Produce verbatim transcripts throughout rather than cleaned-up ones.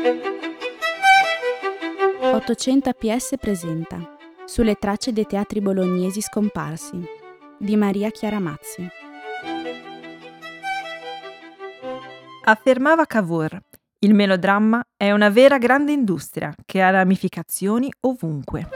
ottocento A P S presenta Sulle tracce dei teatri bolognesi scomparsi di Maria Chiara Mazzi. Affermava Cavour, il melodramma è una vera grande industria che ha ramificazioni ovunque.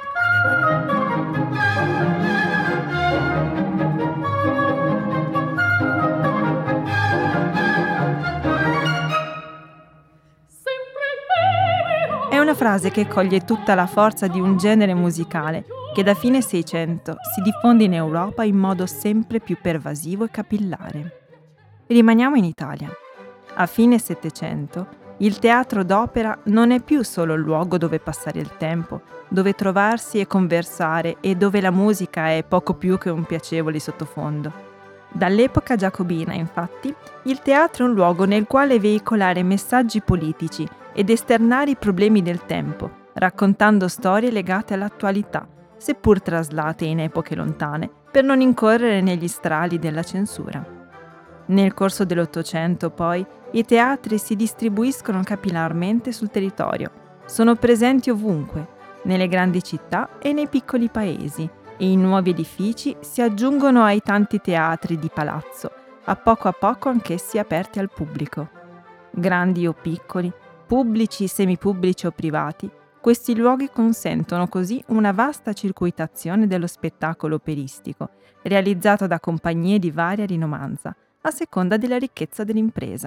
È una frase che coglie tutta la forza di un genere musicale che da fine Seicento si diffonde in Europa in modo sempre più pervasivo e capillare. Rimaniamo in Italia. A fine Settecento il teatro d'opera non è più solo il luogo dove passare il tempo, dove trovarsi e conversare e dove la musica è poco più che un piacevole sottofondo. Dall'epoca giacobina, infatti, il teatro è un luogo nel quale veicolare messaggi politici ed esternare i problemi del tempo, raccontando storie legate all'attualità, seppur traslate in epoche lontane, per non incorrere negli strali della censura. Nel corso dell'Ottocento, poi, i teatri si distribuiscono capillarmente sul territorio. Sono presenti ovunque, nelle grandi città e nei piccoli paesi, e i nuovi edifici si aggiungono ai tanti teatri di palazzo, a poco a poco anch'essi aperti al pubblico. Grandi o piccoli, pubblici, semipubblici o privati, questi luoghi consentono così una vasta circuitazione dello spettacolo operistico, realizzato da compagnie di varia rinomanza, a seconda della ricchezza dell'impresa.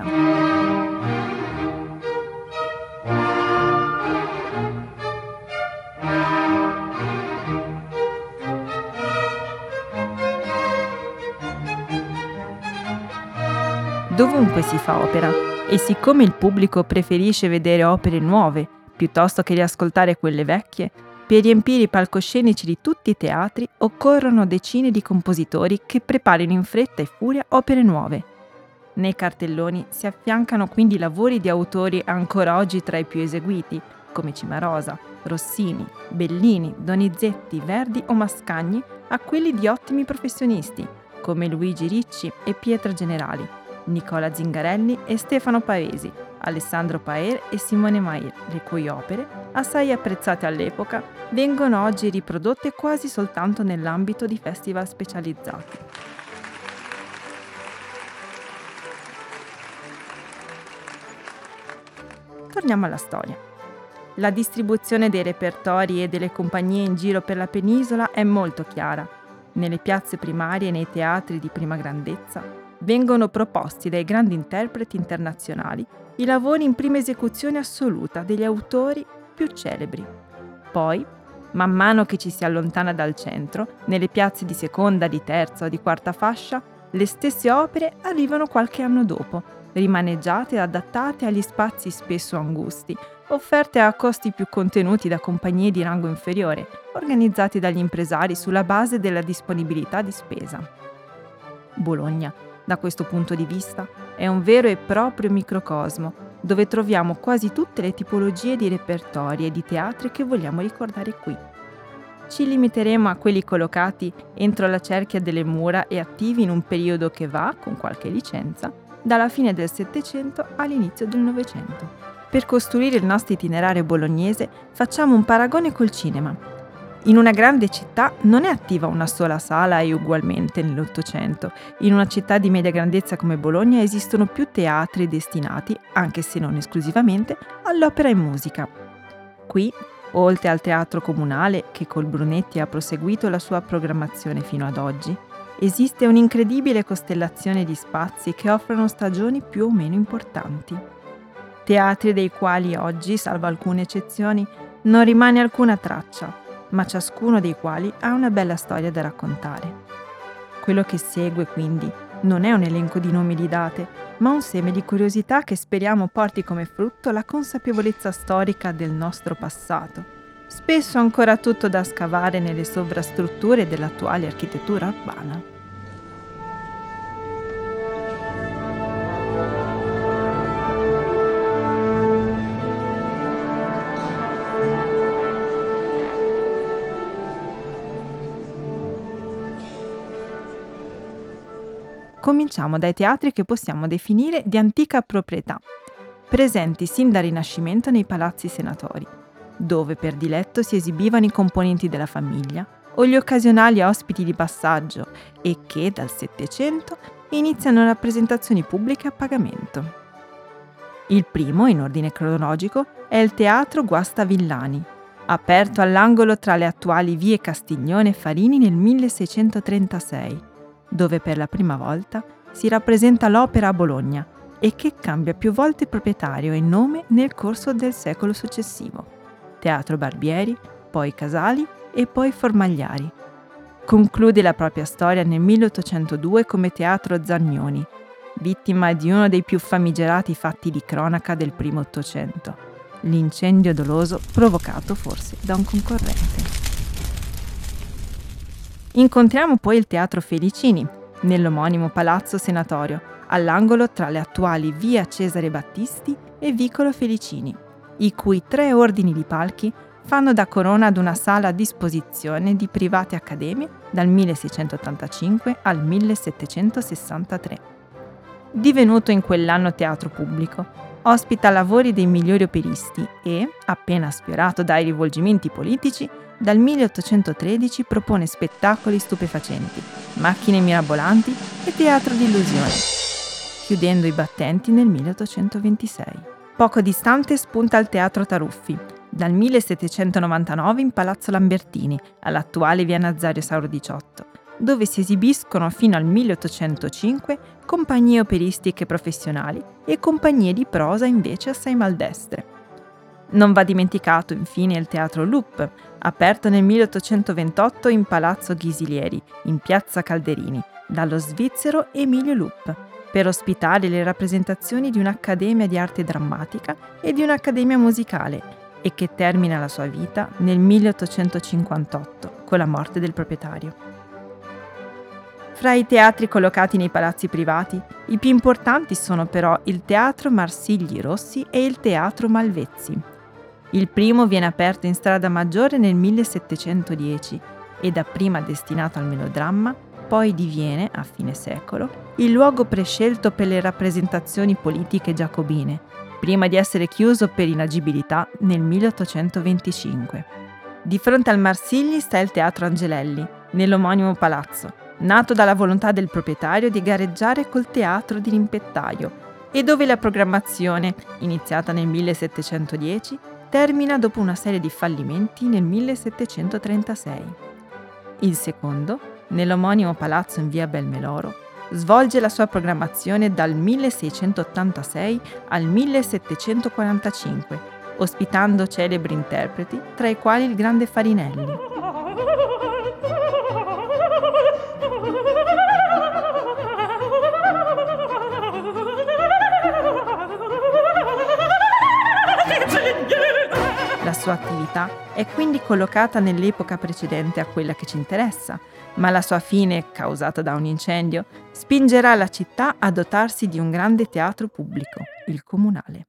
Dovunque si fa opera, e siccome il pubblico preferisce vedere opere nuove piuttosto che riascoltare quelle vecchie, per riempire i palcoscenici di tutti i teatri occorrono decine di compositori che preparino in fretta e furia opere nuove. Nei cartelloni si affiancano quindi lavori di autori ancora oggi tra i più eseguiti, come Cimarosa, Rossini, Bellini, Donizetti, Verdi o Mascagni, a quelli di ottimi professionisti, come Luigi Ricci e Pietro Generali, Nicola Zingarelli e Stefano Pavesi, Alessandro Paer e Simone Mair, le cui opere, assai apprezzate all'epoca, vengono oggi riprodotte quasi soltanto nell'ambito di festival specializzati. Torniamo alla storia. La distribuzione dei repertori e delle compagnie in giro per la penisola è molto chiara. Nelle piazze primarie e nei teatri di prima grandezza vengono proposti dai grandi interpreti internazionali i lavori in prima esecuzione assoluta degli autori più celebri. Poi, man mano che ci si allontana dal centro, nelle piazze di seconda, di terza o di quarta fascia, le stesse opere arrivano qualche anno dopo, rimaneggiate e adattate agli spazi spesso angusti, offerte a costi più contenuti da compagnie di rango inferiore, organizzati dagli impresari sulla base della disponibilità di spesa. Bologna, da questo punto di vista, è un vero e proprio microcosmo, dove troviamo quasi tutte le tipologie di repertori e di teatri che vogliamo ricordare qui. Ci limiteremo a quelli collocati entro la cerchia delle mura e attivi in un periodo che va, con qualche licenza, dalla fine del Settecento all'inizio del Novecento. Per costruire il nostro itinerario bolognese facciamo un paragone col cinema. In una grande città non è attiva una sola sala e ugualmente nell'Ottocento. In una città di media grandezza come Bologna esistono più teatri destinati, anche se non esclusivamente, all'opera e musica. Qui, oltre al teatro comunale, che col Brunetti ha proseguito la sua programmazione fino ad oggi, esiste un'incredibile costellazione di spazi che offrono stagioni più o meno importanti. Teatri dei quali oggi, salvo alcune eccezioni, non rimane alcuna traccia, ma ciascuno dei quali ha una bella storia da raccontare. Quello che segue, quindi, non è un elenco di nomi di date, ma un seme di curiosità che speriamo porti come frutto la consapevolezza storica del nostro passato, spesso ancora tutto da scavare nelle sovrastrutture dell'attuale architettura urbana. Cominciamo dai teatri che possiamo definire di antica proprietà. presenti sin dal Rinascimento nei palazzi senatori, dove per diletto si esibivano i componenti della famiglia o gli occasionali ospiti di passaggio e che dal Settecento iniziano rappresentazioni pubbliche a pagamento. Il primo, in ordine cronologico, è il Teatro Guasta Villani, aperto all'angolo tra le attuali vie Castiglione e Farini nel milleseicentotrentasei, dove per la prima volta si rappresenta l'opera a Bologna e che cambia più volte proprietario e nome nel corso del secolo successivo. Teatro Barbieri, poi Casali e poi Formagliari. Conclude la propria storia nel milleottocentodue come Teatro Zagnoni, vittima di uno dei più famigerati fatti di cronaca del primo Ottocento, l'incendio doloso provocato forse da un concorrente. Incontriamo poi il Teatro Felicini, nell'omonimo Palazzo Senatorio, all'angolo tra le attuali via Cesare Battisti e Vicolo Felicini, i cui tre ordini di palchi fanno da corona ad una sala a disposizione di private accademie dal milleseicentottantacinque al millesettecentosessantatré. Divenuto in quell'anno teatro pubblico, ospita lavori dei migliori operisti e, appena sfiorato dai rivolgimenti politici, dal milleottocentotredici propone spettacoli stupefacenti, macchine mirabolanti e teatro di illusioni, chiudendo i battenti nel milleottocentoventisei. Poco distante spunta il Teatro Taruffi, dal millesettecentonovantanove in Palazzo Lambertini, all'attuale via Nazario Sauro diciotto, dove si esibiscono fino al milleottocentocinque compagnie operistiche professionali e compagnie di prosa invece assai maldestre. Non va dimenticato infine il Teatro Loop, aperto nel milleottocentoventotto in Palazzo Ghisilieri, in piazza Calderini, dallo svizzero Emilio Loop, per ospitare le rappresentazioni di un'accademia di arte drammatica e di un'accademia musicale, e che termina la sua vita nel milleottocentocinquantotto con la morte del proprietario. Fra i teatri collocati nei palazzi privati, i più importanti sono però il Teatro Marsigli Rossi e il Teatro Malvezzi. Il primo viene aperto in Strada Maggiore nel millesettecentodieci e dapprima destinato al melodramma, poi diviene, a fine secolo, il luogo prescelto per le rappresentazioni politiche giacobine, prima di essere chiuso per inagibilità nel milleottocentoventicinque. Di fronte al Marsigli sta il Teatro Angelelli, nell'omonimo palazzo, nato dalla volontà del proprietario di gareggiare col teatro di Rimpettaio e dove la programmazione, iniziata nel millesettecentodieci, termina dopo una serie di fallimenti nel millesettecentotrentasei. Il secondo, nell'omonimo palazzo in via Belmeloro, svolge la sua programmazione dal milleseicentottantasei al millesettecentoquarantacinque, ospitando celebri interpreti, tra i quali il grande Farinelli. La sua attività è quindi collocata nell'epoca precedente a quella che ci interessa, ma la sua fine, causata da un incendio, spingerà la città a dotarsi di un grande teatro pubblico, il Comunale.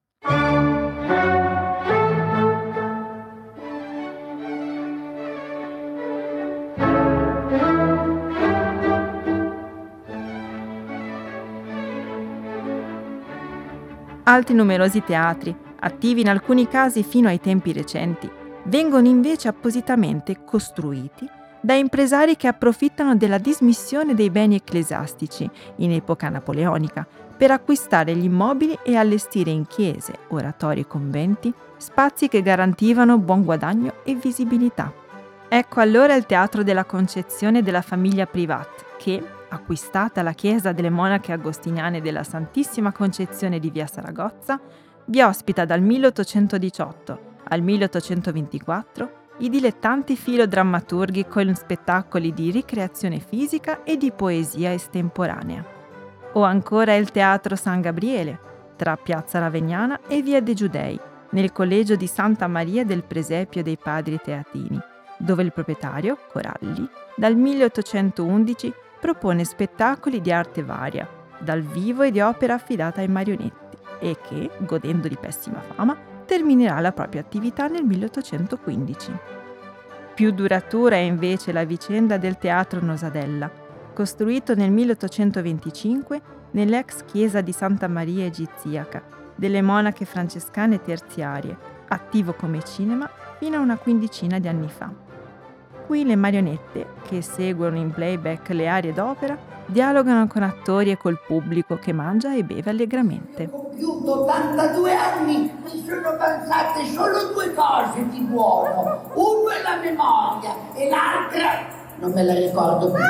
Altri numerosi teatri, attivi in alcuni casi fino ai tempi recenti, vengono invece appositamente costruiti da impresari che approfittano della dismissione dei beni ecclesiastici in epoca napoleonica per acquistare gli immobili e allestire in chiese, oratori e conventi spazi che garantivano buon guadagno e visibilità. Ecco allora il Teatro della Concezione della famiglia Privat che, acquistata la chiesa delle monache agostiniane della Santissima Concezione di via Saragozza, vi ospita dal milleottocentodiciotto al milleottocentoventiquattro i dilettanti filodrammaturghi con spettacoli di ricreazione fisica e di poesia estemporanea. O ancora il Teatro San Gabriele, tra Piazza Ravegnana e Via dei Giudei, nel collegio di Santa Maria del Presepio dei Padri Teatini, dove il proprietario, Coralli, dal milleottocentoundici propone spettacoli di arte varia, dal vivo e di opera affidata ai marionetti, e che, godendo di pessima fama, terminerà la propria attività nel milleottocentoquindici. Più duratura è invece la vicenda del Teatro Nosadella, costruito nel milleottocentoventicinque nell'ex chiesa di Santa Maria Egiziaca, delle monache francescane terziarie, attivo come cinema fino a una quindicina di anni fa. Qui le marionette, che seguono in playback le arie d'opera, dialogano con attori e col pubblico che mangia e beve allegramente. Ho compiuto ottantadue anni, mi sono passate solo due cose di buono. Uno è la memoria e l'altra non me la ricordo più.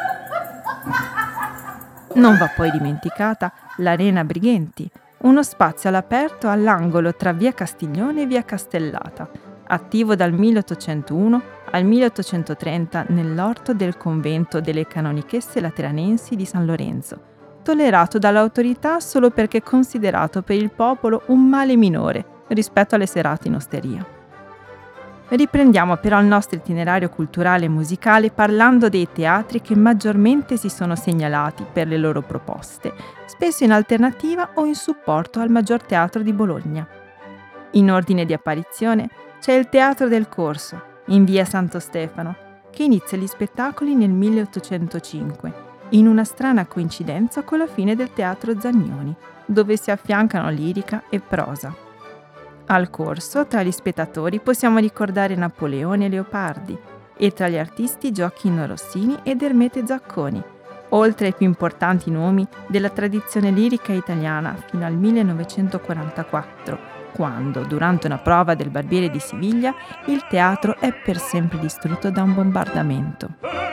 Non va poi dimenticata l'Arena Brighenti, uno spazio all'aperto all'angolo tra via Castiglione e via Castellata, attivo dal milleottocentouno al milleottocentotrenta nell'orto del convento delle canonichesse lateranensi di San Lorenzo, tollerato dall'autorità solo perché considerato per il popolo un male minore rispetto alle serate in osteria. Riprendiamo però il nostro itinerario culturale e musicale parlando dei teatri che maggiormente si sono segnalati per le loro proposte, spesso in alternativa o in supporto al Maggior Teatro di Bologna. In ordine di apparizione c'è il Teatro del Corso, in via Santo Stefano, che inizia gli spettacoli nel milleottocentocinque, in una strana coincidenza con la fine del Teatro Zagnoni, dove si affiancano lirica e prosa. Al Corso, tra gli spettatori, possiamo ricordare Napoleone e Leopardi, e tra gli artisti Gioacchino Rossini ed Ermete Zacconi, oltre ai più importanti nomi della tradizione lirica italiana fino al millenovecentoquarantaquattro, quando, durante una prova del Barbiere di Siviglia, il teatro è per sempre distrutto da un bombardamento.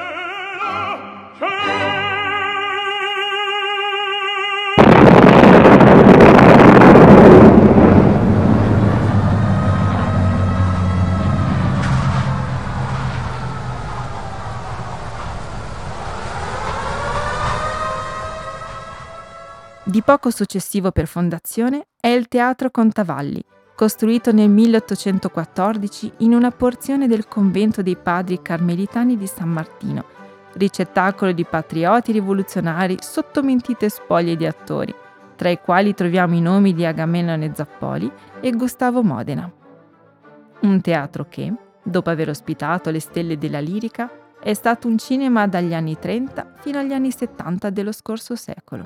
Di poco successivo per fondazione è il Teatro Contavalli, costruito nel milleottocentoquattordici in una porzione del convento dei padri carmelitani di San Martino, ricettacolo di patrioti rivoluzionari sotto mentite spoglie di attori, tra i quali troviamo i nomi di Agamennone Zappoli e Gustavo Modena. Un teatro che, dopo aver ospitato le stelle della lirica, è stato un cinema dagli anni trenta fino agli anni settanta dello scorso secolo.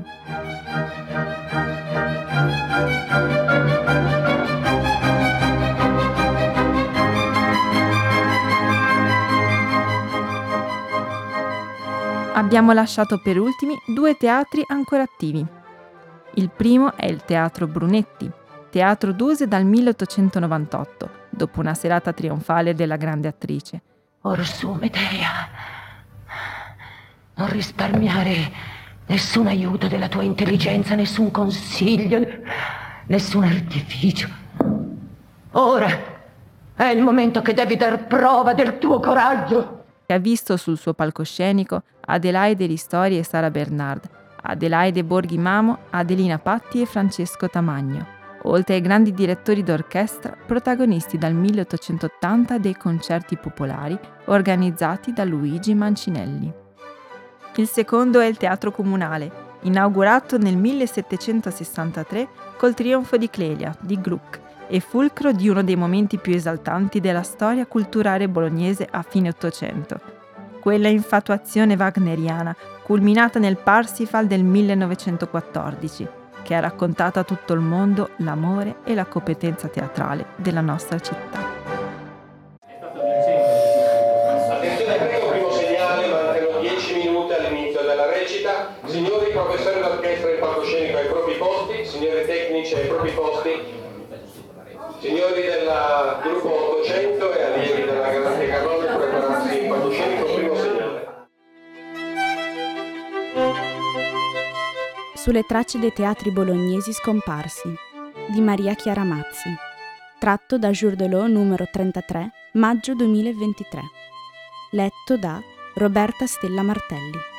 Abbiamo lasciato per ultimi due teatri ancora attivi. Il primo è il Teatro Brunetti, teatro d'use dal milleottocentonovantotto, dopo una serata trionfale della grande attrice. Orsù, Medea, non risparmiare nessun aiuto della tua intelligenza, nessun consiglio, nessun artificio. Ora è il momento che devi dar prova del tuo coraggio. Ha visto sul suo palcoscenico Adelaide Ristori e Sara Bernard, Adelaide Borghi Mamo, Adelina Patti e Francesco Tamagno, oltre ai grandi direttori d'orchestra protagonisti dal milleottocentottanta dei concerti popolari organizzati da Luigi Mancinelli. Il secondo è il Teatro Comunale, inaugurato nel millesettecentosessantatré col trionfo di Clelia, di Gluck, e fulcro di uno dei momenti più esaltanti della storia culturale bolognese a fine Ottocento. Quella infatuazione wagneriana, culminata nel Parsifal del millenovecentoquattordici, che ha raccontato a tutto il mondo l'amore e la competenza teatrale della nostra città. Attenzione, prego, primo segnale, mancano dieci minuti all'inizio della recita. Signori professori d'orchestra in palcoscenico ai propri posti, signori tecnici ai propri posti, signori del gruppo ottocento e allievi della Galante Carrone prepararsi in palcoscenico, primo segnale. Sulle tracce dei teatri bolognesi scomparsi, di Maria Chiara Mazzi, tratto da Jour de l'Eau numero trentatré, maggio duemilaventitré, letto da Roberta Stella Martelli.